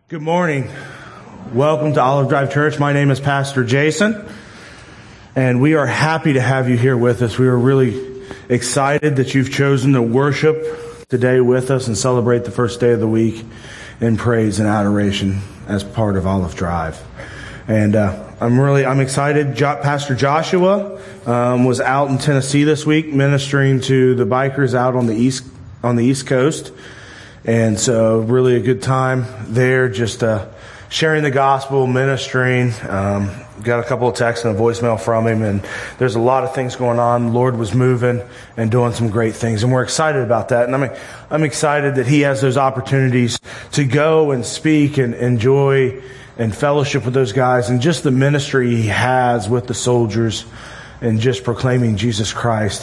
Good morning. Welcome to Olive Drive Church. My name is Pastor Jason, and we are happy to have you here with us. We are really excited that you've chosen to worship today with us and celebrate the first day of the week in praise and adoration as part of Olive Drive. And I'm excited. Pastor Joshua was out in Tennessee this week ministering to the bikers out on the East Coast. And so really a good time there, just sharing the gospel, ministering. Got a couple of texts and a voicemail from him, and there's a lot of things going on. The Lord was moving and doing some great things, and we're excited about that. And I'm excited that he has those opportunities to go and speak and enjoy and fellowship with those guys, and just the ministry he has with the soldiers, and just proclaiming Jesus Christ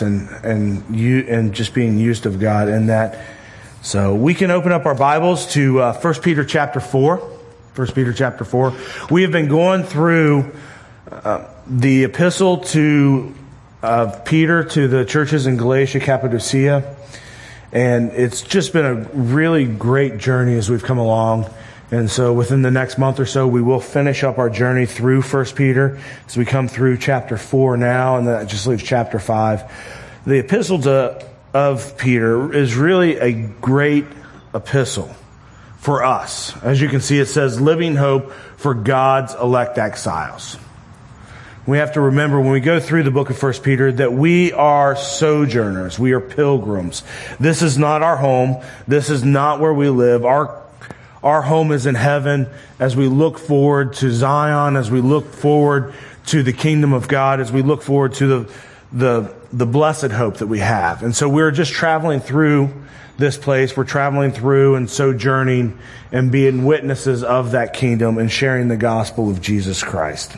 and just being used of God in that. So we can open up our Bibles to 1 Peter chapter 4. 1 Peter chapter 4. We have been going through the epistle to Peter to the churches in Galatia, Cappadocia. And it's just been a really great journey as we've come along. And so within the next month or so, we will finish up our journey through 1 Peter as we come through chapter 4 now, and that just leaves chapter 5. The epistle of Peter is really a great epistle for us. As you can see, it says, living hope for God's elect exiles. We have to remember when we go through the book of 1 Peter that we are sojourners. We are pilgrims. This is not our home. This is not where we live. Our home is in heaven as we look forward to Zion, as we look forward to the kingdom of God, as we look forward to the blessed hope that we have. And so we're just traveling through this place. We're traveling through and sojourning and being witnesses of that kingdom and sharing the gospel of Jesus Christ.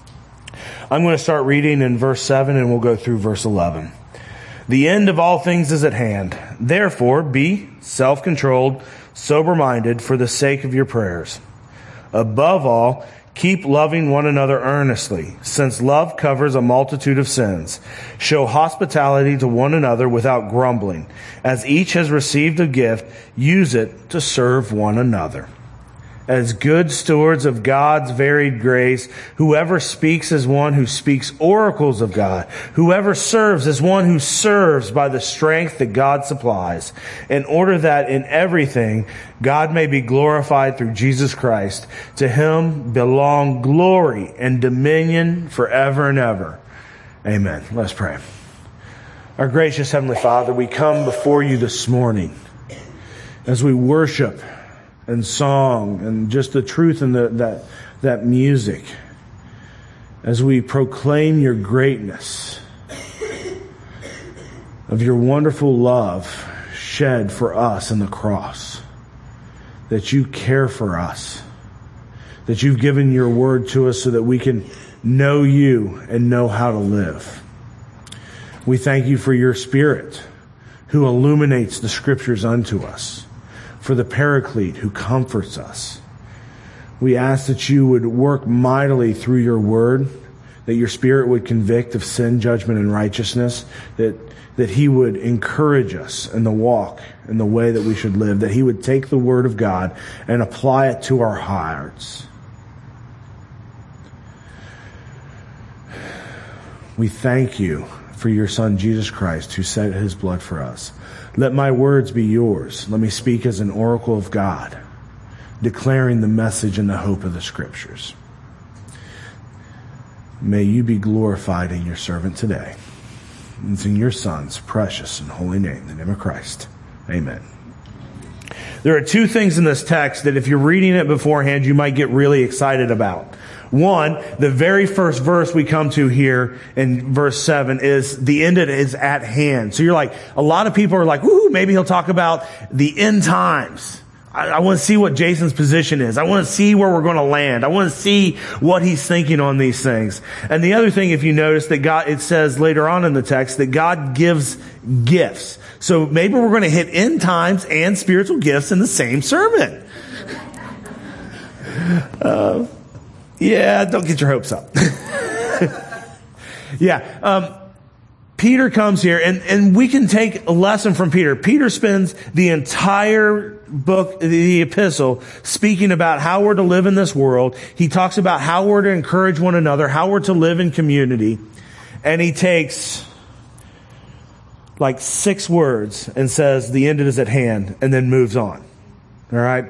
I'm going to start reading in verse 7 and we'll go through verse 11. The end of all things is at hand. Therefore, be self-controlled, sober-minded for the sake of your prayers. Above all, keep loving one another earnestly, since love covers a multitude of sins. Show hospitality to one another without grumbling. As each has received a gift, use it to serve one another. As good stewards of God's varied grace, whoever speaks as one who speaks oracles of God. Whoever serves as one who serves by the strength that God supplies, in order that in everything God may be glorified through Jesus Christ. To him belong glory and dominion forever and ever. Amen. Let's pray. Our gracious Heavenly Father, we come before you this morning as we worship and song and just the truth in that music, as we proclaim your greatness of your wonderful love shed for us in the cross, that you care for us, that you've given your word to us so that we can know you and know how to live. We thank you for your Spirit who illuminates the scriptures unto us, for the Paraclete who comforts us. We ask that you would work mightily through your word, that your Spirit would convict of sin, judgment, and righteousness, that he would encourage us in the walk, in the way that we should live, that he would take the word of God and apply it to our hearts. We thank you for your Son, Jesus Christ, who shed his blood for us. Let my words be yours. Let me speak as an oracle of God, declaring the message and the hope of the Scriptures. May you be glorified in your servant today. It's in your Son's precious and holy name, the name of Christ. Amen. There are two things in this text that if you're reading it beforehand, you might get really excited about. One, the very first verse we come to here in verse 7 is the end is at hand. So you're like, a lot of people are like, woo, maybe he'll talk about the end times. I want to see what Jason's position is. I want to see where we're going to land. I want to see what he's thinking on these things. And the other thing, if you notice that it says later on in the text that God gives gifts. So maybe we're going to hit end times and spiritual gifts in the same sermon. Yeah, don't get your hopes up. Peter comes here, and we can take a lesson from Peter. Peter spends the entire book, the epistle, speaking about how we're to live in this world. He talks about how we're to encourage one another, how we're to live in community. And he takes like 6 words and says, the end is at hand, and then moves on. All right?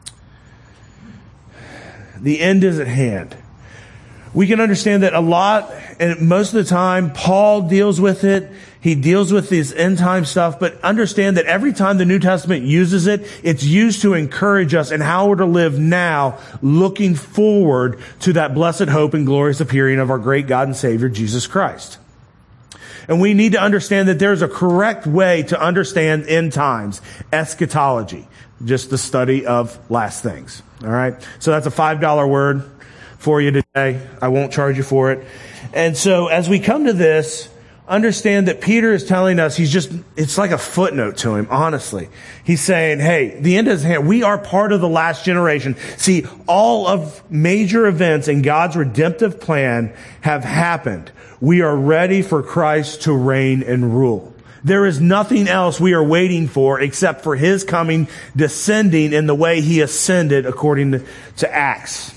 The end is at hand. We can understand that a lot, and most of the time, Paul deals with it. He deals with this end time stuff, but understand that every time the New Testament uses it, it's used to encourage us in how we're to live now, looking forward to that blessed hope and glorious appearing of our great God and Savior, Jesus Christ. And we need to understand that there's a correct way to understand end times, eschatology, just the study of last things. All right? So that's a $5 word for you today. I won't charge you for it. And so as we come to this, understand that Peter is telling us it's like a footnote to him, honestly. He's saying, hey, the end is at hand. We are part of the last generation. See, all of major events in God's redemptive plan have happened. We are ready for Christ to reign and rule. There is nothing else we are waiting for except for his coming, descending in the way he ascended according to Acts.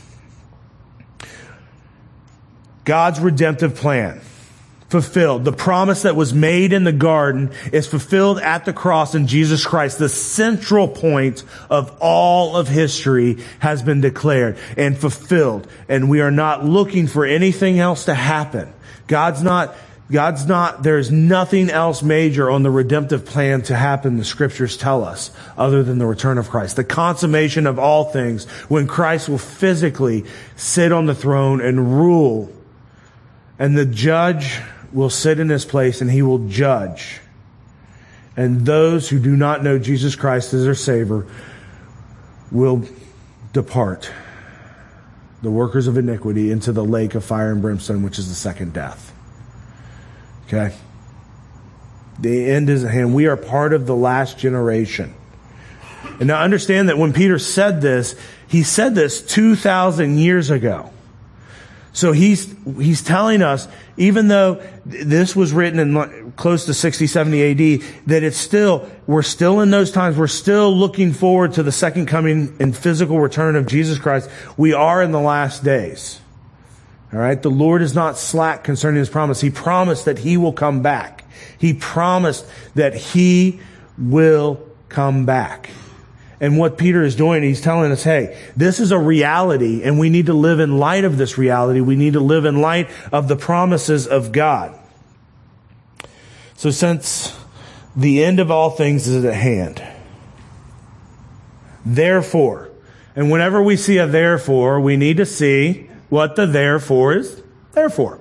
God's redemptive plan fulfilled. The promise that was made in the garden is fulfilled at the cross in Jesus Christ. The central point of all of history has been declared and fulfilled. And we are not looking for anything else to happen. There's nothing else major on the redemptive plan to happen, the scriptures tell us, other than the return of Christ. The consummation of all things, when Christ will physically sit on the throne and rule. And the judge will sit in his place and he will judge. And those who do not know Jesus Christ as their Savior will depart, the workers of iniquity, into the lake of fire and brimstone, which is the second death. Okay? The end is at hand. We are part of the last generation. And now understand that when Peter said this, he said this 2,000 years ago. So he's telling us, even though this was written in close to 60, 70 AD, that we're still in those times. We're still looking forward to the second coming and physical return of Jesus Christ. We are in the last days. All right. The Lord is not slack concerning his promise. He promised that he will come back. He promised that he will come back. And what Peter is doing, he's telling us, hey, this is a reality, and we need to live in light of this reality. We need to live in light of the promises of God. So since the end of all things is at hand, therefore, and whenever we see a therefore, we need to see what the therefore is there for.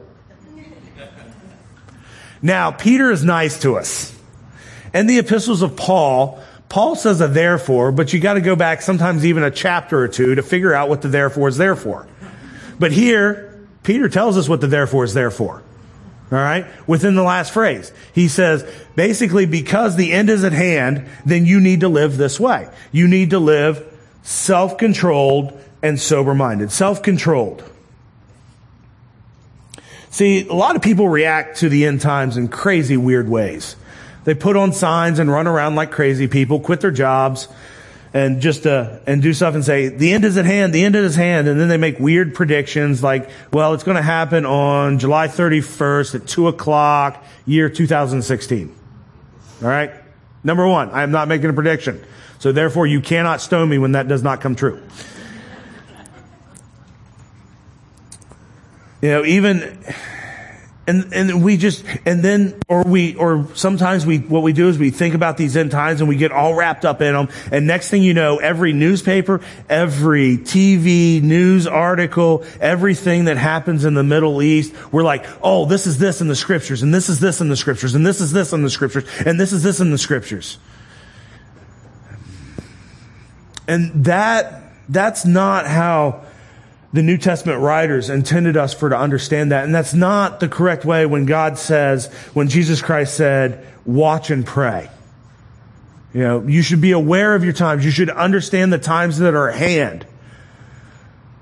Now, Peter is nice to us. In the epistles of Paul says a therefore, but you got to go back sometimes even a chapter or two to figure out what the therefore is there for. But here, Peter tells us what the therefore is there for. All right? Within the last phrase. He says, basically, because the end is at hand, then you need to live this way. You need to live self-controlled and sober-minded. Self-controlled. See, a lot of people react to the end times in crazy, weird ways. They put on signs and run around like crazy people, quit their jobs, and and do stuff and say, the end is at hand, the end is at hand. And then they make weird predictions like, well, it's going to happen on July 31st at 2:00, year 2016. All right? Number one, I am not making a prediction. So therefore, you cannot stone me when that does not come true. You know, even... And we just, and then, or sometimes what we do is we think about these end times and we get all wrapped up in them. And next thing you know, every newspaper, every TV news article, everything that happens in the Middle East, we're like, oh, this is this in the scriptures, and this is this in the scriptures, and this is this in the scriptures, and this is this in the scriptures. And that's not how the New Testament writers intended us to understand that. And that's not the correct way when Jesus Christ said, watch and pray. You know, you should be aware of your times. You should understand the times that are at hand.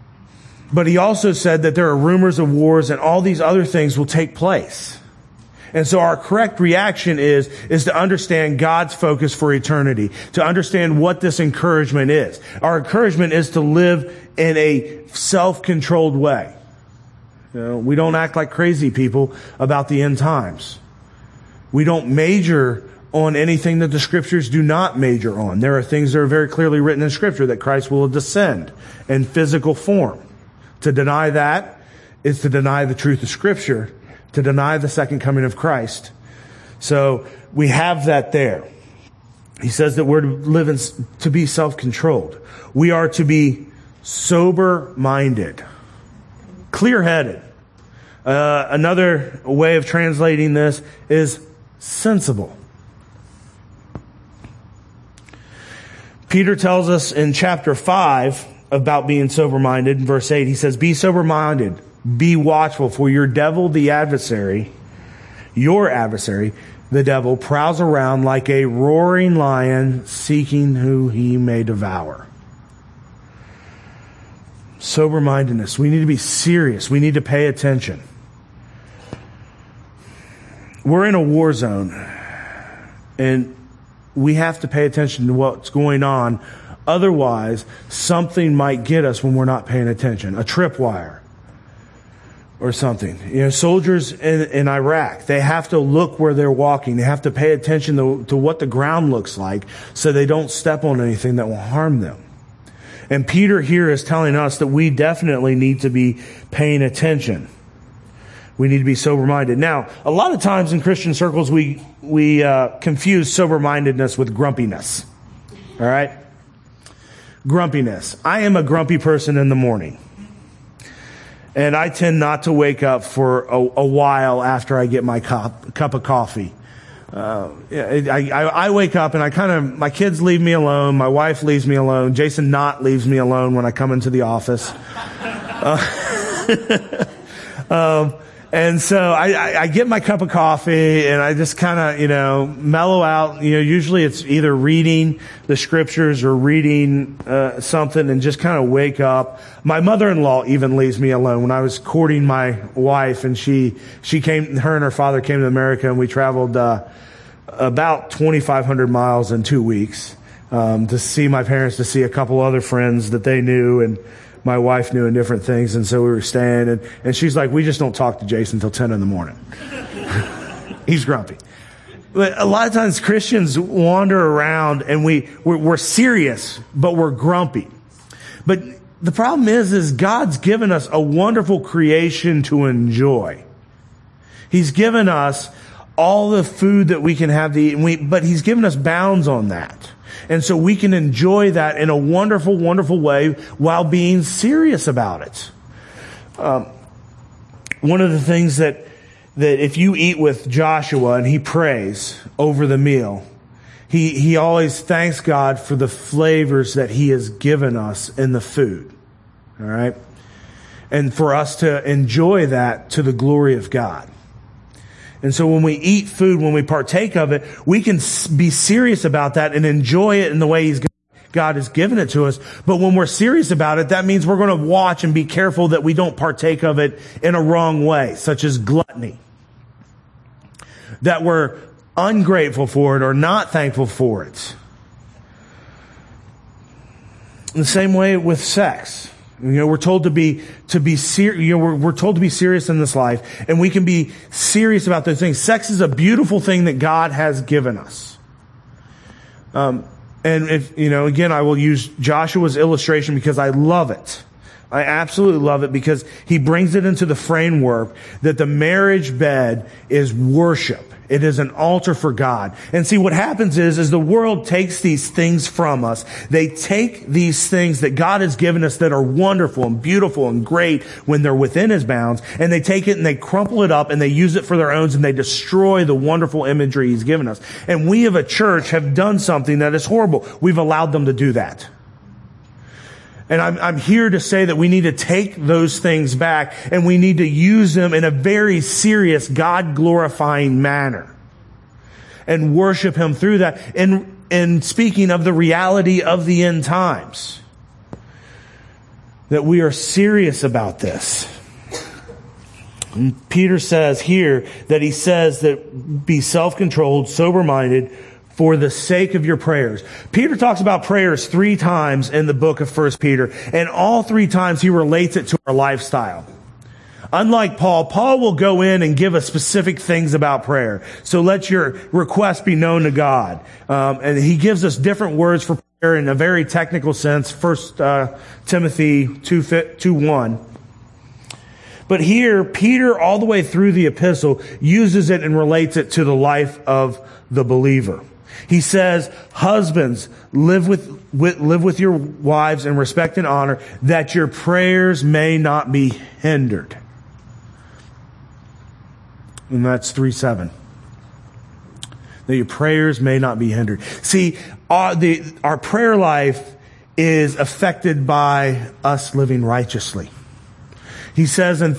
But he also said that there are rumors of wars and all these other things will take place. And so our correct reaction is to understand God's focus for eternity, to understand what this encouragement is. Our encouragement is to live in a self-controlled way. You know, we don't act like crazy people about the end times. We don't major on anything that the Scriptures do not major on. There are things that are very clearly written in Scripture that Christ will descend in physical form. To deny that is to deny the truth of Scripture, to deny the second coming of Christ. So we have that there. He says that we're to live to be self-controlled. We are to be sober-minded, clear-headed. Another way of translating this is sensible. Peter tells us in chapter 5 about being sober-minded. In verse 8, he says, "Be sober-minded, be watchful, for your devil, the adversary, the devil, prowls around like a roaring lion, seeking who he may devour." Sober-mindedness. We need to be serious. We need to pay attention. We're in a war zone, and we have to pay attention to what's going on. Otherwise, something might get us when we're not paying attention. A tripwire or something. You know, soldiers in Iraq, they have to look where they're walking. They have to pay attention to what the ground looks like so they don't step on anything that will harm them. And Peter here is telling us that we definitely need to be paying attention. We need to be sober-minded. Now, a lot of times in Christian circles, we confuse sober-mindedness with grumpiness. All right? Grumpiness. I am a grumpy person in the morning. And I tend not to wake up for a while after I get my cup of coffee. I wake up and my kids leave me alone. My wife leaves me alone. Jason Knott leaves me alone when I come into the office. And so I get my cup of coffee and I just kind of, mellow out. Usually it's either reading the Scriptures or reading something and just kind of wake up. My mother-in-law even leaves me alone. When I was courting my wife and her and her father came to America, and we traveled about 2,500 miles in 2 weeks to see my parents, to see a couple other friends that they knew and my wife knew, and different things. And so we were staying, and she's like, "We just don't talk to Jason until 10 in the morning." He's grumpy. But a lot of times Christians wander around and we're serious, but we're grumpy. But the problem is God's given us a wonderful creation to enjoy. He's given us all the food that we can have to eat, but He's given us bounds on that. And so we can enjoy that in a wonderful, wonderful way while being serious about it. One of the things that if you eat with Joshua and he prays over the meal, he always thanks God for the flavors that He has given us in the food. All right? And for us to enjoy that to the glory of God. And so when we eat food, when we partake of it, we can be serious about that and enjoy it in the way God has given it to us. But when we're serious about it, that means we're going to watch and be careful that we don't partake of it in a wrong way, such as gluttony. That we're ungrateful for it or not thankful for it. In the same way with sex. We're told to be serious. We're told to be serious in this life, and we can be serious about those things. Sex is a beautiful thing that God has given us. And if, again, I will use Joshua's illustration because I love it. I absolutely love it because he brings it into the framework that the marriage bed is worship. It is an altar for God. And see, what happens is the world takes these things from us. They take these things that God has given us that are wonderful and beautiful and great when they're within His bounds, and they take it and they crumple it up and they use it for their own, and they destroy the wonderful imagery He's given us. And we of a church have done something that is horrible. We've allowed them to do that. And I'm here to say that we need to take those things back and we need to use them in a very serious, God-glorifying manner and worship Him through that. And speaking of the reality of the end times, that we are serious about this. Peter says here that he says that be self-controlled, sober-minded, for the sake of your prayers. Peter talks about prayers 3 times in the book of 1 Peter, and all 3 times he relates it to our lifestyle. Unlike Paul will go in and give us specific things about prayer. So let your request be known to God. And he gives us different words for prayer in a very technical sense. 1 Timothy 2:1. But here, Peter, all the way through the epistle, uses it and relates it to the life of the believer. He says, husbands, live with your wives in respect and honor, that your prayers may not be hindered. And that's 3:7. That your prayers may not be hindered. See, our prayer life is affected by us living righteously. He says in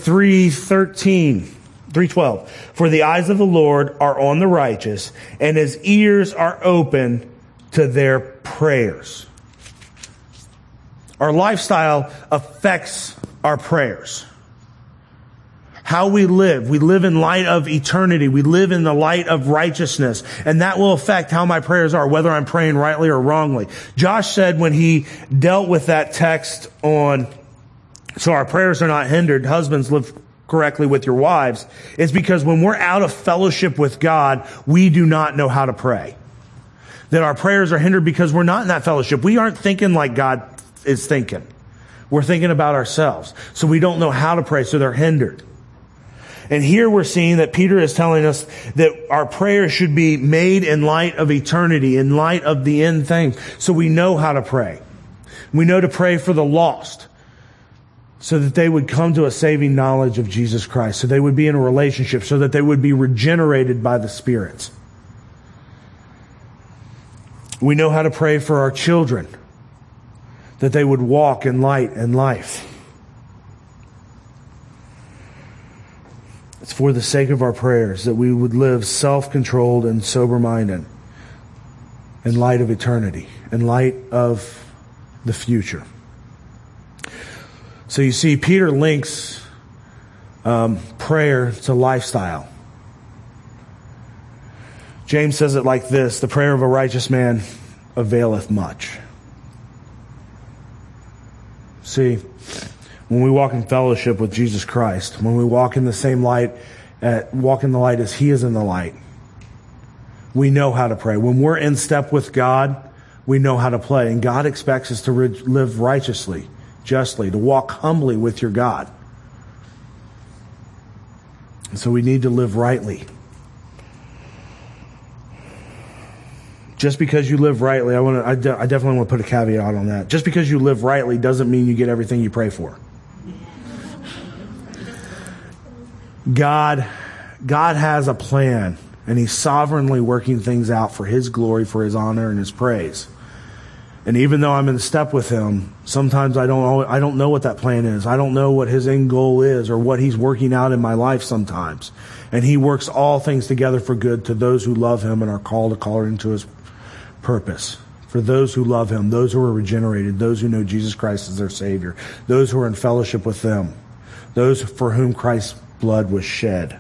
3:12, for the eyes of the Lord are on the righteous, and his ears are open to their prayers. Our lifestyle affects our prayers. How we live in light of eternity. We live in the light of righteousness. And that will affect how my prayers are, whether I'm praying rightly or wrongly. Josh said when he dealt with that text on, so our prayers are not hindered, husbands live correctly with your wives, it's because when we're out of fellowship with God, we do not know how to pray. That our prayers are hindered because we're not in that fellowship. We aren't thinking like God is thinking. We're thinking about ourselves. So we don't know how to pray, so they're hindered. And here we're seeing that Peter is telling us that our prayers should be made in light of eternity, in light of the end things. So we know how to pray. We know to pray for the lost, so that they would come to a saving knowledge of Jesus Christ, so they would be in a relationship, so that they would be regenerated by the Spirit. We know how to pray for our children, that they would walk in light and life. It's for the sake of our prayers that we would live self-controlled and sober-minded in light of eternity, in light of the future. So you see, Peter links prayer to lifestyle. James says it like this: the prayer of a righteous man availeth much. See, when we walk in fellowship with Jesus Christ, when we walk in the same light, walk in the light as He is in the light, we know how to pray. When we're in step with God, we know how to pray. And God expects us to live righteously, justly, to walk humbly with your God. And so we need to live rightly. Just because you live rightly, I definitely want to put a caveat on that. Just because you live rightly doesn't mean you get everything you pray for. God has a plan, and He's sovereignly working things out for His glory, for His honor, and His praise. And even though I'm in step with Him, sometimes I don't know what that plan is. I don't know what His end goal is or what He's working out in my life sometimes. And He works all things together for good to those who love Him and are called according to His purpose. For those who love Him, those who are regenerated, those who know Jesus Christ as their Savior, those who are in fellowship with them, those for whom Christ's blood was shed.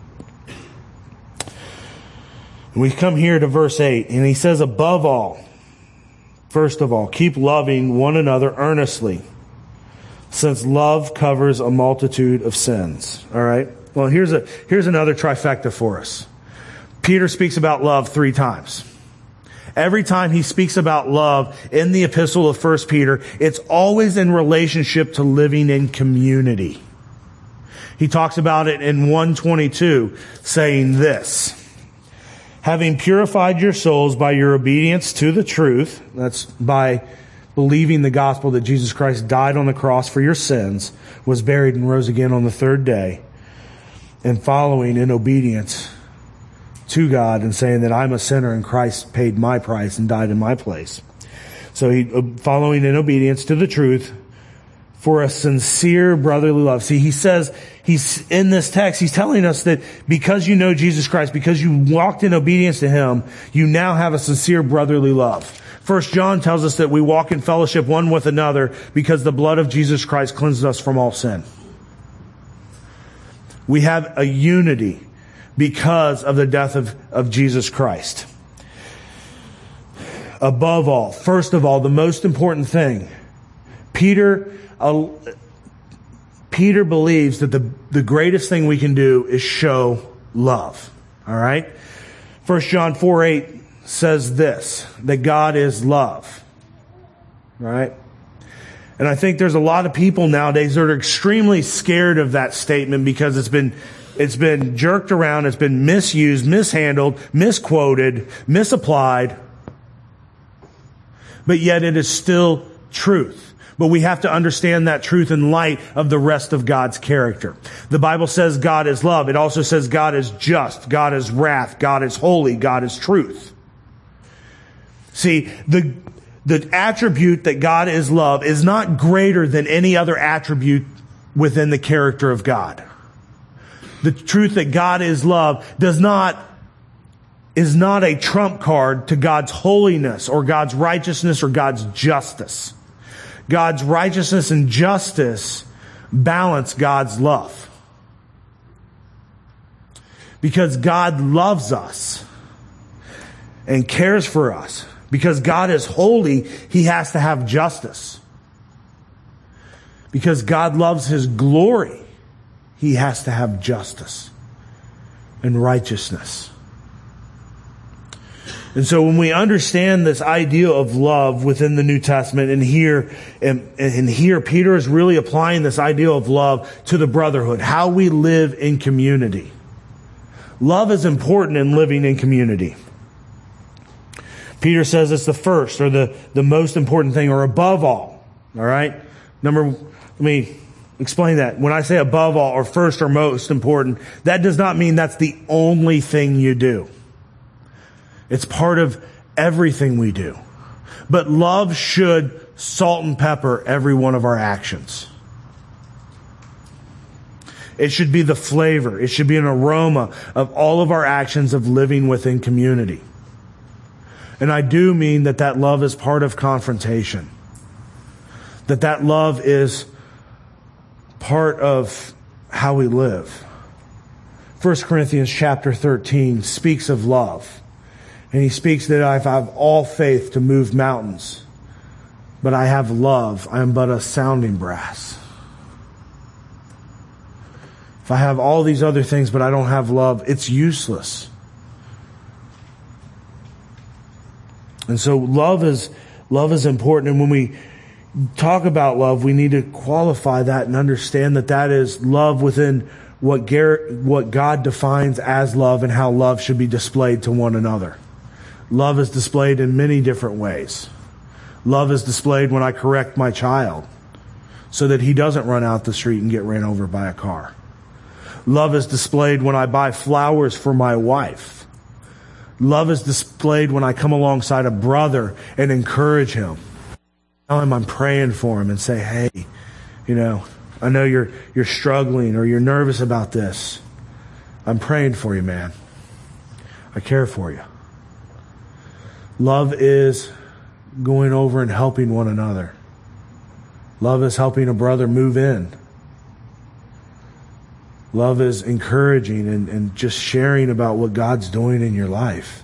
And we come here to verse 8, and he says, above all, first of all, keep loving one another earnestly, since love covers a multitude of sins. All right? Well, here's another trifecta for us. Peter speaks about love 3 times. Every time he speaks about love in the epistle of 1 Peter, it's always in relationship to living in community. He talks about it in 1:22, saying this: having purified your souls by your obedience to the truth, that's by believing the gospel that Jesus Christ died on the cross for your sins, was buried and rose again on the 3rd day, and following in obedience to God and saying that I'm a sinner and Christ paid my price and died in my place. So following in obedience to the truth for a sincere brotherly love. See, he says, he's in this text, he's telling us that because you know Jesus Christ, because you walked in obedience to Him, you now have a sincere brotherly love. 1 John tells us that we walk in fellowship one with another because the blood of Jesus Christ cleanses us from all sin. We have a unity because of the death of Jesus Christ. Above all, first of all, the most important thing, Peter believes that the greatest thing we can do is show love. All right? 1 John 4:8 says this, that God is love. Right? And I think there's a lot of people nowadays that are extremely scared of that statement because it's been jerked around, it's been misused, mishandled, misquoted, misapplied. But yet it is still truth. But we have to understand that truth in light of the rest of God's character. The Bible says God is love. It also says God is just, God is wrath, God is holy, God is truth. See, the attribute that God is love is not greater than any other attribute within the character of God. The truth that God is love is not a trump card to God's holiness or God's righteousness or God's justice. God's righteousness and justice balance God's love. Because God loves us and cares for us. Because God is holy, He has to have justice. Because God loves His glory, He has to have justice and righteousness. And so when we understand this idea of love within the New Testament, and here Peter is really applying this idea of love to the brotherhood, how we live in community. Love is important in living in community. Peter says it's the first or the most important thing, or above all. All right? Let me explain that. When I say above all or first or most important, that does not mean that's the only thing you do. It's part of everything we do. But love should salt and pepper every one of our actions. It should be the flavor. It should be an aroma of all of our actions of living within community. And I do mean that love is part of confrontation. That love is part of how we live. 1 Corinthians chapter 13 speaks of love. And he speaks that if I have all faith to move mountains, but I have love, I am but a sounding brass. If I have all these other things, but I don't have love, it's useless. And so love is important. And when we talk about love, we need to qualify that and understand that is love within what God defines as love and how love should be displayed to one another. Love is displayed in many different ways. Love is displayed when I correct my child so that he doesn't run out the street and get ran over by a car. Love is displayed when I buy flowers for my wife. Love is displayed when I come alongside a brother and encourage him. Tell him I'm praying for him and say, hey, I know you're struggling or you're nervous about this. I'm praying for you, man. I care for you. Love is going over and helping one another. Love is helping a brother move in. Love is encouraging and just sharing about what God's doing in your life.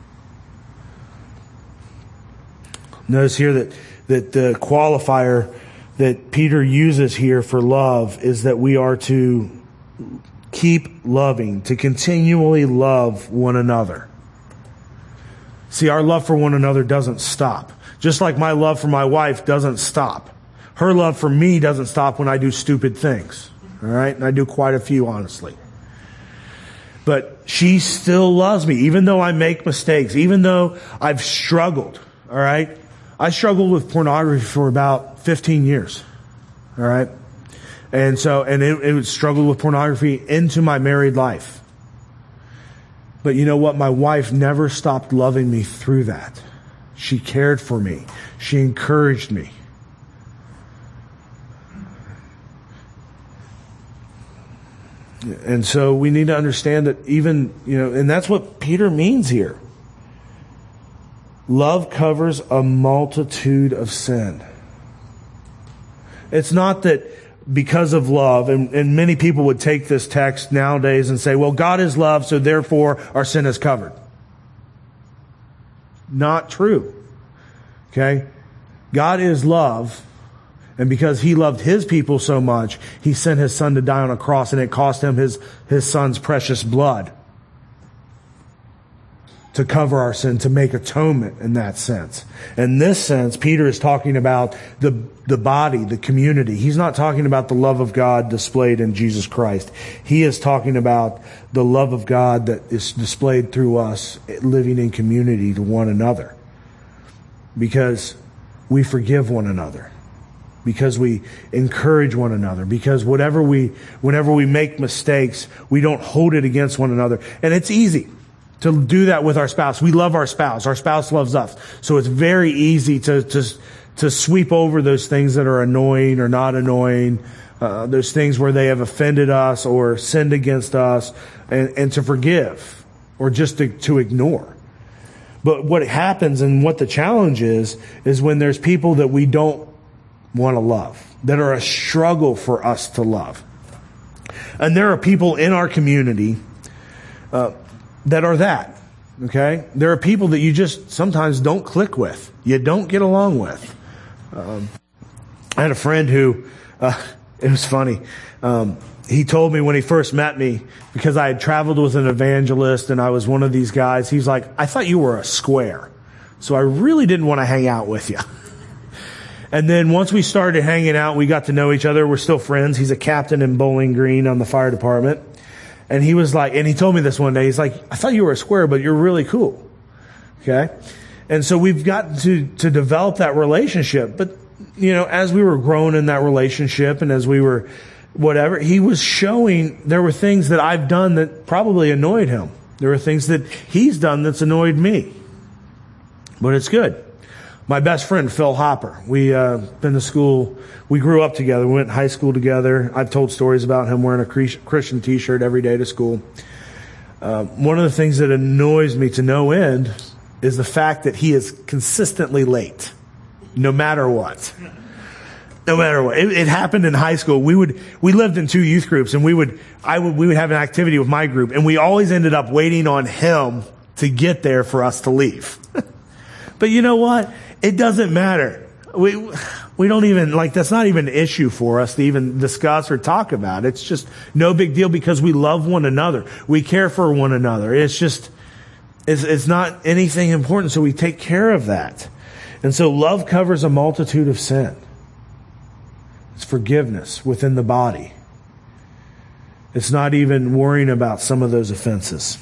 Notice here that the qualifier that Peter uses here for love is that we are to keep loving, to continually love one another. See, our love for one another doesn't stop. Just like my love for my wife doesn't stop. Her love for me doesn't stop when I do stupid things. All right? And I do quite a few, honestly. But she still loves me, even though I make mistakes, even though I've struggled. All right? I struggled with pornography for about 15 years. All right? And it struggled with pornography into my married life. But you know what? My wife never stopped loving me through that. She cared for me. She encouraged me. And so we need to understand that even, and that's what Peter means here. Love covers a multitude of sin. It's not that because of love, and many people would take this text nowadays and say, well, God is love, so therefore our sin is covered. Not true. Okay? God is love, and because he loved his people so much, he sent his son to die on a cross, and it cost him his son's precious blood to cover our sin, to make atonement in that sense. In this sense, Peter is talking about the body, the community. He's not talking about the love of God displayed in Jesus Christ. He is talking about the love of God that is displayed through us living in community to one another. Because we forgive one another. Because we encourage one another. Because whenever we make mistakes, we don't hold it against one another. And it's easy to do that with our spouse. We love our spouse. Our spouse loves us. So it's very easy to sweep over those things that are annoying or not annoying, those things where they have offended us or sinned against us, and to forgive or just to ignore. But what happens and what the challenge is when there's people that we don't want to love, that are a struggle for us to love. And there are people in our community that are that, okay? There are people that you just sometimes don't click with. You don't get along with. I had a friend who, it was funny. He told me when he first met me, because I had traveled with an evangelist and I was one of these guys, he's like, I thought you were a square. So I really didn't want to hang out with you. And then once we started hanging out, we got to know each other. We're still friends. He's a captain in Bowling Green on the fire department. And he was like, and he told me this one day, he's like, I thought you were a square, but you're really cool. Okay? And so we've got to develop that relationship. But, as we were growing in that relationship and as we were whatever, he was showing there were things that I've done that probably annoyed him. There were things that he's done that's annoyed me. But it's good. My best friend, Phil Hopper, we been to school, we grew up together, we went to high school together. I've told stories about him wearing a Christian t-shirt every day to school. One of the things that annoys me to no end is the fact that he is consistently late, no matter what. No matter what. It happened in high school. We lived in two youth groups, and we would have an activity with my group, and we always ended up waiting on him to get there for us to leave. But you know what? It doesn't matter. We don't even, that's not even an issue for us to even discuss or talk about. It's just no big deal because we love one another. We care for one another. It's just, it's not anything important. So we take care of that. And so love covers a multitude of sin. It's forgiveness within the body. It's not even worrying about some of those offenses.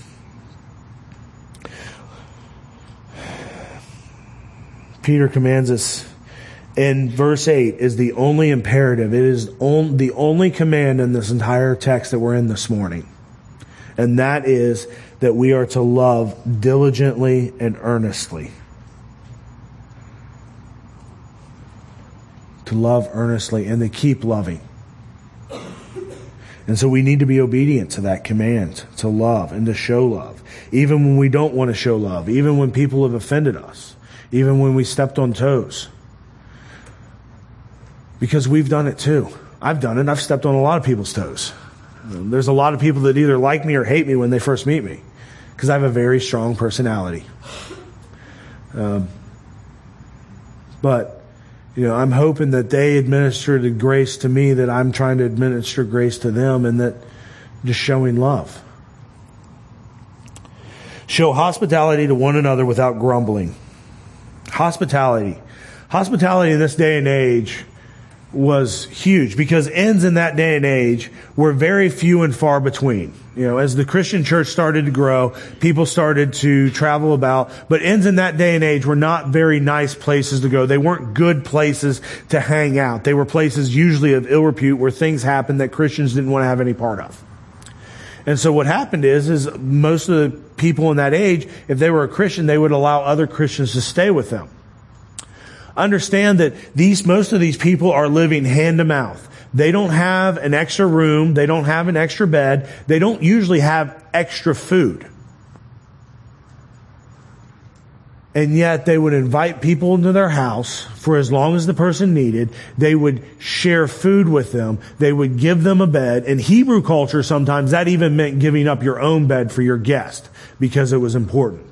Peter commands us in verse 8 is the only imperative. It is the only command in this entire text that we're in this morning. And that is that we are to love diligently and earnestly. To love earnestly and to keep loving. And so we need to be obedient to that command, to love and to show love. Even when we don't want to show love, even when people have offended us. Even when we stepped on toes. Because we've done it too. I've done it. I've stepped on a lot of people's toes. There's a lot of people that either like me or hate me when they first meet me. Because I have a very strong personality. But, I'm hoping that they administer the grace to me that I'm trying to administer grace to them, and that just showing love. Show hospitality to one another without grumbling. Hospitality in this day and age was huge because ends in that day and age were very few and far between. As the Christian church started to grow, people started to travel about, but ends in that day and age were not very nice places to go. They weren't good places to hang out. They were places usually of ill repute where things happened that Christians didn't want to have any part of. And so what happened is most of the people in that age, if they were a Christian, they would allow other Christians to stay with them. Understand that most of these people are living hand to mouth. They don't have an extra room. They don't have an extra bed. They don't usually have extra food. And yet they would invite people into their house for as long as the person needed. They would share food with them. They would give them a bed. In Hebrew culture, sometimes that even meant giving up your own bed for your guest because it was important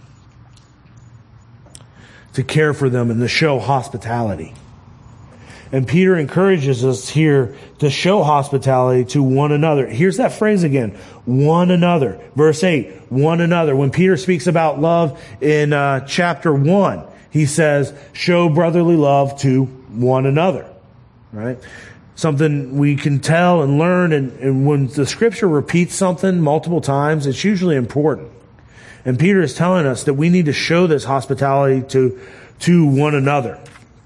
to care for them and to show hospitality. And Peter encourages us here to show hospitality to one another. Here's that phrase again, one another. Verse 8, one another. When Peter speaks about love in chapter 1, he says, show brotherly love to one another. Right? Something we can tell and learn, and when the scripture repeats something multiple times, it's usually important. And Peter is telling us that we need to show this hospitality to one another.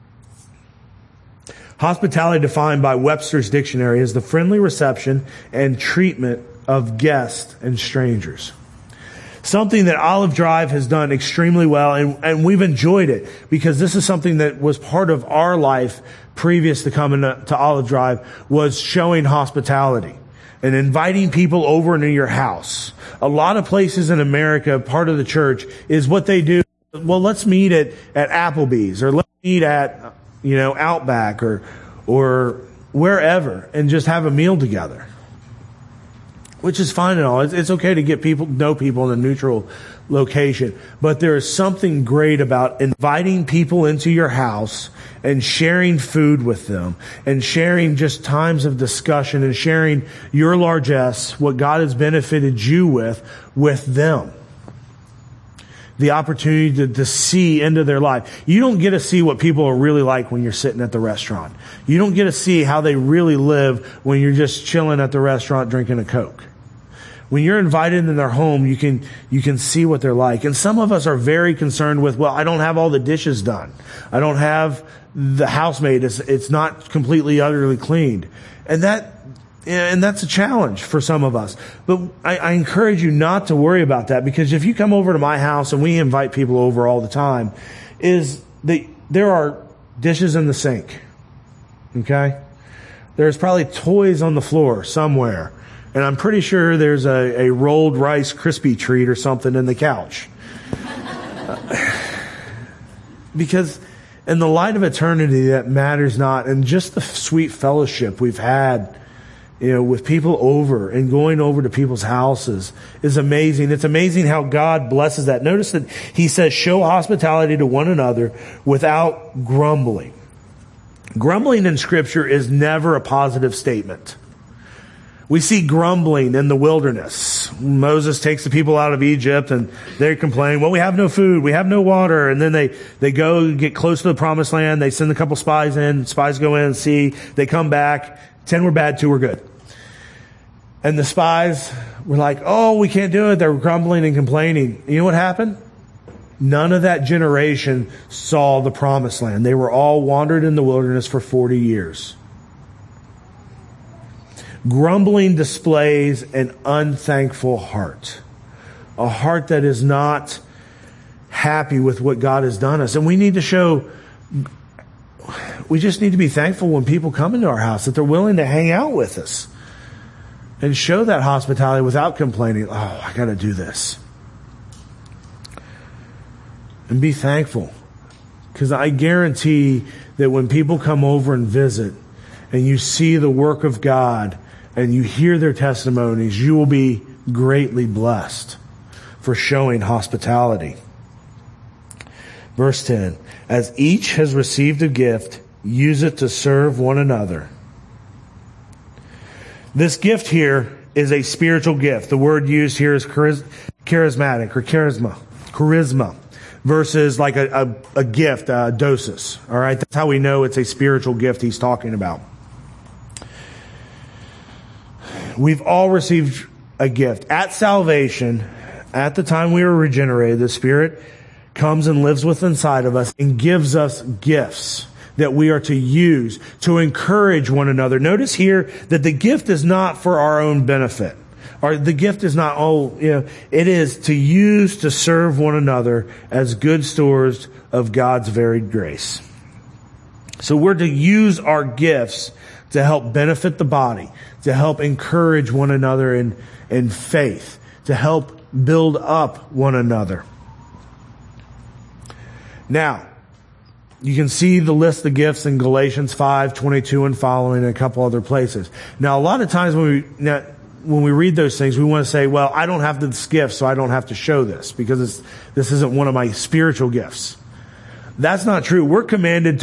Hospitality, defined by Webster's dictionary, is the friendly reception and treatment of guests and strangers. Something that Olive Drive has done extremely well, and we've enjoyed it because this is something that was part of our life previous to coming to Olive Drive, was showing hospitality and inviting people over into your house. A lot of places in America, part of the church, is what they do. Well, let's meet at Applebee's, or let's meet at Outback or wherever, and just have a meal together. Which is fine and all. It's okay to know people in a neutral location. But there is something great about inviting people into your house and sharing food with them and sharing just times of discussion and sharing your largesse, what God has benefited you with them. The opportunity to see into their life. You don't get to see what people are really like when you're sitting at the restaurant. You don't get to see how they really live when you're just chilling at the restaurant drinking a Coke. When you're invited in their home, you can see what they're like. And some of us are very concerned with, well, I don't have all the dishes done. I don't have the housemaid. It's not completely, utterly cleaned. And that's a challenge for some of us. But I encourage you not to worry about that, because if you come over to my house, and we invite people over all the time, there are dishes in the sink. Okay? There's probably toys on the floor somewhere. And I'm pretty sure there's a rolled Rice Krispie treat or something in the couch. Because in the light of eternity, that matters not. And just the sweet fellowship we've had, with people over and going over to people's houses is amazing. It's amazing how God blesses that. Notice that he says, show hospitality to one another without grumbling. Grumbling in Scripture is never a positive statement. We see grumbling in the wilderness. Moses takes the people out of Egypt and they complain, well, we have no food, we have no water. And then they go get close to the promised land. They send a couple spies in. Spies go in and see. They come back. 10 were bad, 2 were good. And the spies were like, oh, we can't do it. They're grumbling and complaining. You know what happened? None of that generation saw the promised land. They were all wandered in the wilderness for 40 years. Grumbling displays an unthankful heart. A heart that is not happy with what God has done us. And we just need to be thankful when people come into our house, that they're willing to hang out with us and show that hospitality without complaining. Oh, I got to do this. And be thankful. Because I guarantee that when people come over and visit and you see the work of God and you hear their testimonies, you will be greatly blessed for showing hospitality. Verse 10, as each has received a gift, use it to serve one another. This gift here is a spiritual gift. The word used here is charismatic or charisma versus like a gift, dosis. All right. That's how we know it's a spiritual gift he's talking about. We've all received a gift. At salvation, at the time we were regenerated, the Spirit comes and lives within inside of us and gives us gifts that we are to use to encourage one another. Notice here that the gift is not for our own benefit. Or the gift is not, it is to use to serve one another as good stewards of God's varied grace. So we're to use our gifts to help benefit the body, to help encourage one another in faith, to help build up one another. Now, you can see the list of gifts in Galatians 5:22 and following, and a couple other places. Now, a lot of times when we read those things, we want to say, well, I don't have this gift, so I don't have to show this because this isn't one of my spiritual gifts. That's not true. We're commanded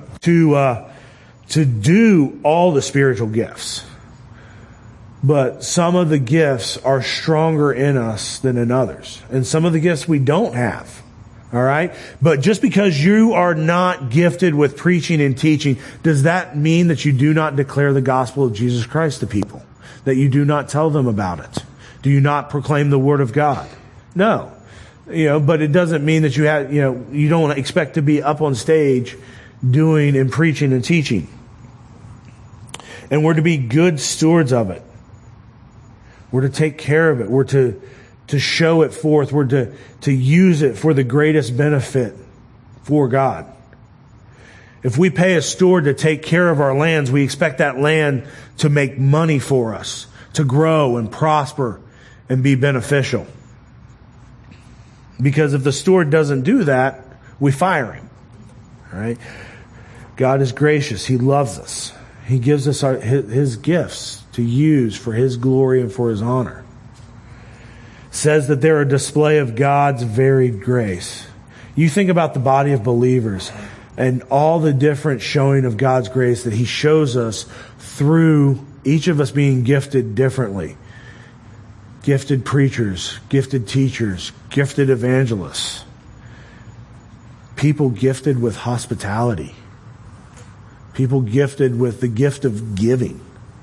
to do all the spiritual gifts. But some of the gifts are stronger in us than in others. And some of the gifts we don't have. All right? But just because you are not gifted with preaching and teaching, does that mean that you do not declare the gospel of Jesus Christ to people? That you do not tell them about it? Do you not proclaim the word of God? No. But it doesn't mean that you don't expect to be up on stage doing and preaching and teaching. And we're to be good stewards of it. We're to take care of it. We're to show it forth. We're to use it for the greatest benefit for God. If we pay a steward to take care of our lands, we expect that land to make money for us, to grow and prosper and be beneficial. Because if the steward doesn't do that, we fire him. All right? God is gracious. He loves us. He gives us His gifts to use for His glory and for His honor. It says that they're a display of God's varied grace. You think about the body of believers and all the different showing of God's grace that He shows us through each of us being gifted differently. Gifted preachers, gifted teachers, gifted evangelists. People gifted with hospitality. People gifted with the gift of giving.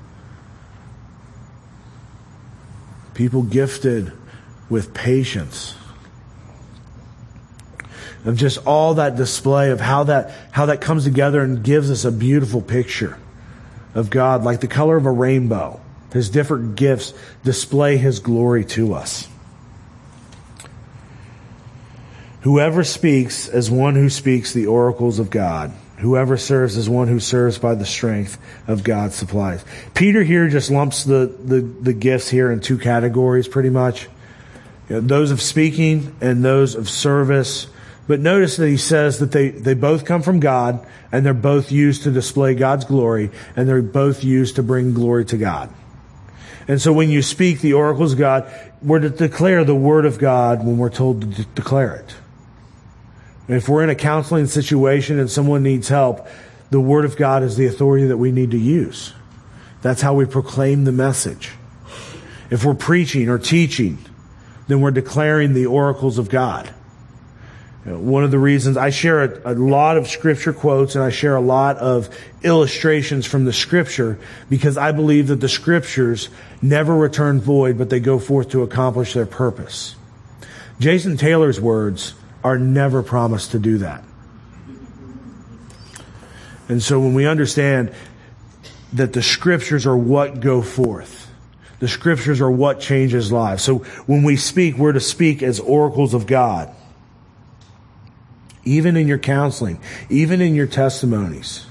People gifted with patience. Of just all that display of how that comes together and gives us a beautiful picture of God, like the color of a rainbow. His different gifts display His glory to us. Whoever speaks as one who speaks the oracles of God. Whoever serves as one who serves by the strength of God's supplies. Peter here just lumps the gifts here in two categories pretty much. Those of speaking and those of service. But notice that he says that they both come from God and they're both used to display God's glory and they're both used to bring glory to God. And so when you speak the oracles of God, we're to declare the word of God when we're told to declare it. If we're in a counseling situation and someone needs help, the Word of God is the authority that we need to use. That's how we proclaim the message. If we're preaching or teaching, then we're declaring the oracles of God. One of the reasons I share a lot of Scripture quotes and I share a lot of illustrations from the Scripture because I believe that the Scriptures never return void, but they go forth to accomplish their purpose. Jason Taylor's words are never promised to do that. And so when we understand that the Scriptures are what go forth, the Scriptures are what changes lives. So when we speak, we're to speak as oracles of God. Even in your counseling, even in your testimonies.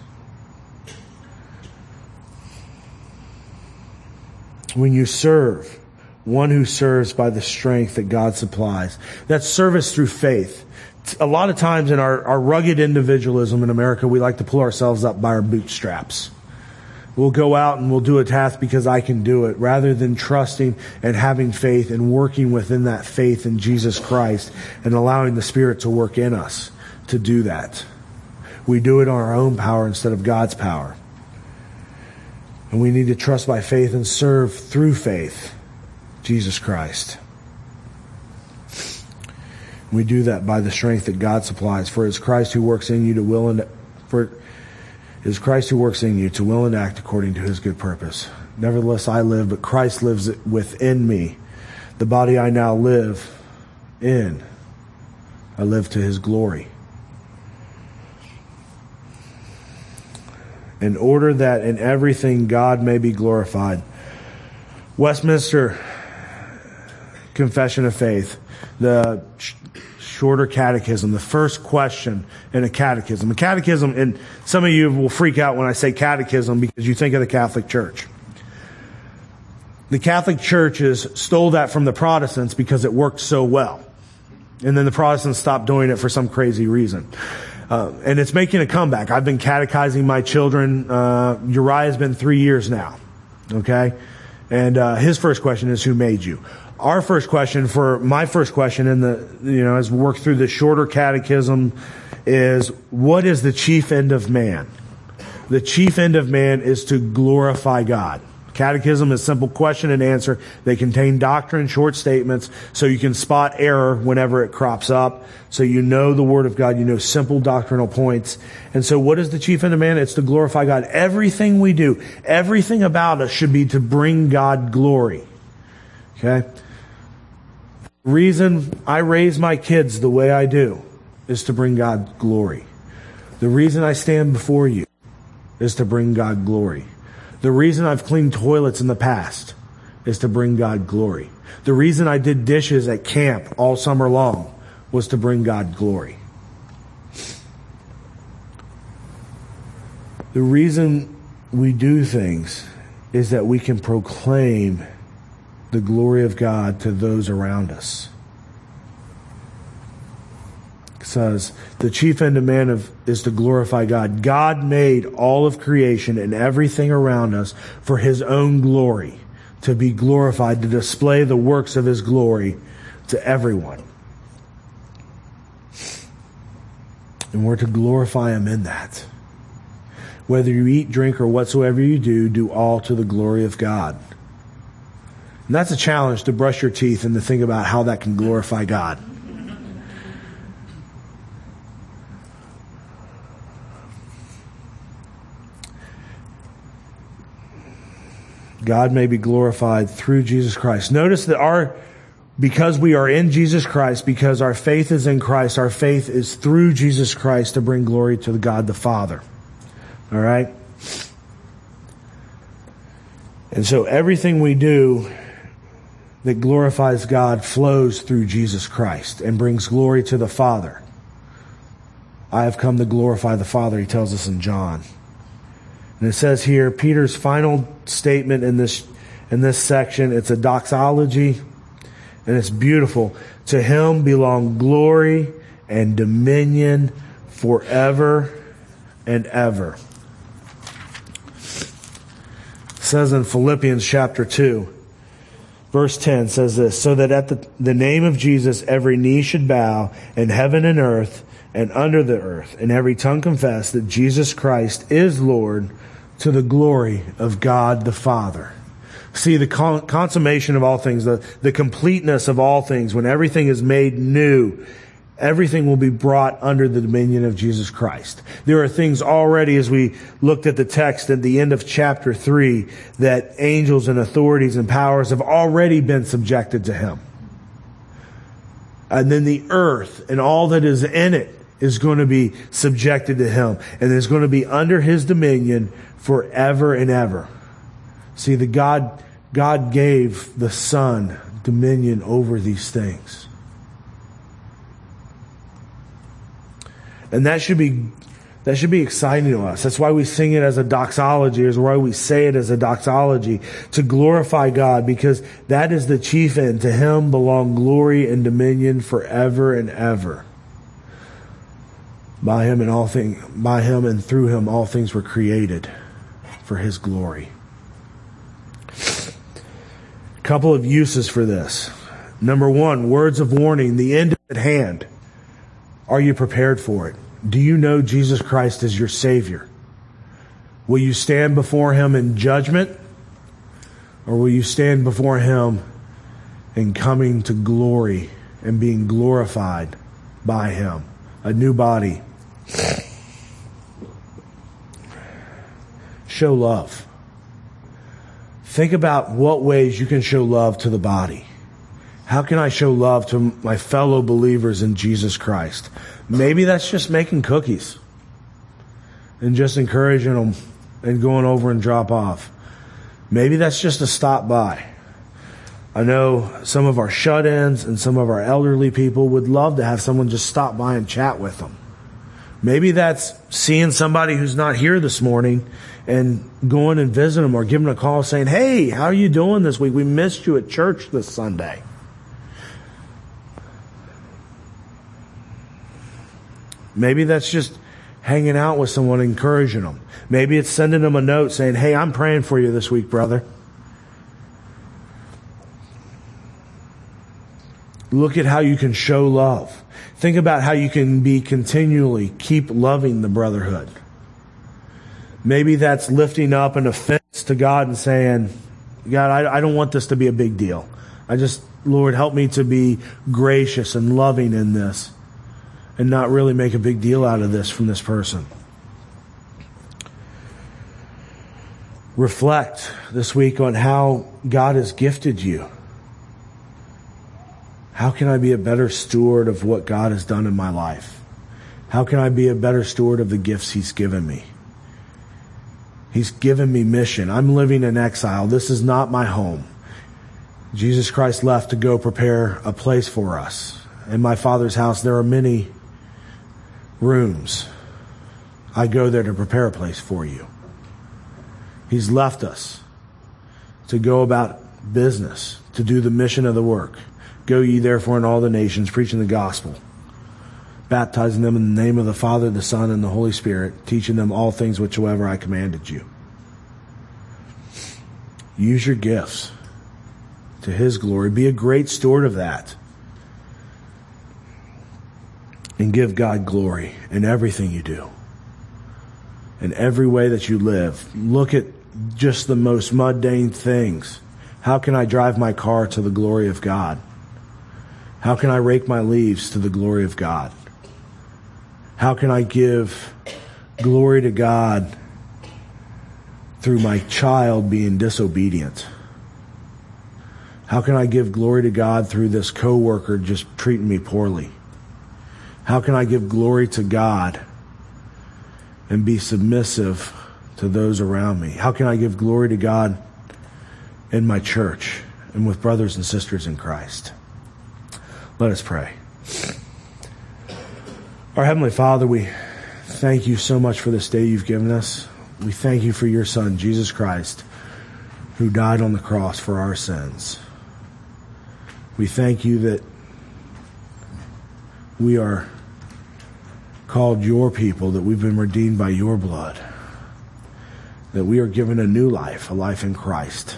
When you serve, one who serves by the strength that God supplies. That's service through faith. A lot of times in our rugged individualism in America, we like to pull ourselves up by our bootstraps. We'll go out and we'll do a task because I can do it, rather than trusting and having faith and working within that faith in Jesus Christ and allowing the Spirit to work in us to do that. We do it on our own power instead of God's power. And we need to trust by faith and serve through faith Jesus Christ. We do that by the strength that God supplies. For it is Christ who works in you to will and act according to His good purpose. Nevertheless, I live, but Christ lives within me. The body I now live in, I live to His glory. In order that in everything God may be glorified. Westminster Confession of Faith, the shorter catechism, the first question in a catechism. A catechism, and some of you will freak out when I say catechism because you think of the Catholic Church. The Catholic churches stole that from the Protestants because it worked so well. And then the Protestants stopped doing it for some crazy reason. And it's making a comeback. I've been catechizing my children. Uriah's been 3 years now. Okay? And his first question is, who made you? My first question as we work through the shorter catechism is, what is the chief end of man? The chief end of man is to glorify God. Catechism is simple question and answer. They contain doctrine, short statements, so you can spot error whenever it crops up. So you know the Word of God, you know simple doctrinal points. And so what is the chief end of man? It's to glorify God. Everything we do, everything about us should be to bring God glory. Okay? The reason I raise my kids the way I do is to bring God glory. The reason I stand before you is to bring God glory. The reason I've cleaned toilets in the past is to bring God glory. The reason I did dishes at camp all summer long was to bring God glory. The reason we do things is that we can proclaim the glory of God to those around us. It says, the chief end of man is to glorify God. God made all of creation and everything around us for His own glory, to be glorified, to display the works of His glory to everyone. And we're to glorify Him in that. Whether you eat, drink, or whatsoever you do, do all to the glory of God. And that's a challenge, to brush your teeth and to think about how that can glorify God. God may be glorified through Jesus Christ. Notice that because we are in Jesus Christ, because our faith is in Christ, our faith is through Jesus Christ to bring glory to God the Father. All right? And so everything we do that glorifies God flows through Jesus Christ and brings glory to the Father. I have come to glorify the Father, he tells us in John. And it says here, Peter's final statement in this section, it's a doxology, and it's beautiful. To Him belong glory and dominion forever and ever. It says in Philippians chapter 2, verse 10 says this, so that at the name of Jesus every knee should bow in heaven and earth and under the earth, and every tongue confess that Jesus Christ is Lord, to the glory of God the Father. See, the consummation of all things, the completeness of all things, when everything is made new, everything will be brought under the dominion of Jesus Christ. There are things already, as we looked at the text at the end of chapter 3, that angels and authorities and powers have already been subjected to Him. And then the earth and all that is in it is going to be subjected to Him, and is going to be under His dominion forever and ever. See, God gave the Son dominion over these things. And that should be exciting to us. That's why we sing it as a doxology, is why we say it as a doxology, to glorify God, because that is the chief end. To Him belong glory and dominion forever and ever. By Him and through Him all things were created for His glory. A couple of uses for this. Number one, words of warning. The end is at hand. Are you prepared for it? Do you know Jesus Christ as your Savior? Will you stand before Him in judgment? Or will you stand before Him in coming to glory and being glorified by Him? A new body. Show love. Think about what ways you can show love to the body. How can I show love to my fellow believers in Jesus Christ? Maybe that's just making cookies and just encouraging them and going over and drop off. Maybe that's just a stop by. I know some of our shut-ins and some of our elderly people would love to have someone just stop by and chat with them. Maybe that's seeing somebody who's not here this morning and going and visiting them, or giving them a call saying, hey, how are you doing this week? We missed you at church this Sunday. Maybe that's just hanging out with someone, encouraging them. Maybe it's sending them a note saying, hey, I'm praying for you this week, brother. Look at how you can show love. Think about how you can continually keep loving the brotherhood. Maybe that's lifting up an offense to God and saying, God, I don't want this to be a big deal. Lord, help me to be gracious and loving in this and not really make a big deal out of this from this person. Reflect this week on how God has gifted you. How can I be a better steward of what God has done in my life? How can I be a better steward of the gifts He's given me? He's given me mission. I'm living in exile. This is not my home. Jesus Christ left to go prepare a place for us. In my Father's house, there are many rooms. I go there to prepare a place for you. He's left us to go about business, to do the mission of the work. Go ye therefore in all the nations, preaching the gospel, baptizing them in the name of the Father, the Son, and the Holy Spirit, teaching them all things whatsoever I commanded you. Use your gifts to His glory. Be a great steward of that. And give God glory in everything you do. In every way that you live. Look at just the most mundane things. How can I drive my car to the glory of God? How can I rake my leaves to the glory of God? How can I give glory to God through my child being disobedient? How can I give glory to God through this coworker just treating me poorly? How can I give glory to God and be submissive to those around me? How can I give glory to God in my church and with brothers and sisters in Christ? Let us pray. Our Heavenly Father, we thank you so much for this day you've given us. We thank you for your Son, Jesus Christ, who died on the cross for our sins. We thank you that we are called your people, that we've been redeemed by your blood, that we are given a new life, a life in Christ.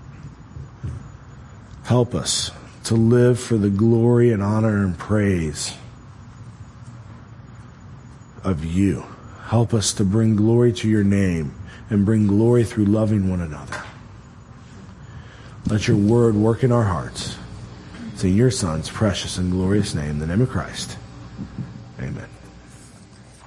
Help us to live for the glory and honor and praise of you. Help us to bring glory to your name and bring glory through loving one another. Let your word work in our hearts. It's in your Son's precious and glorious name, in the name of Christ. Amen.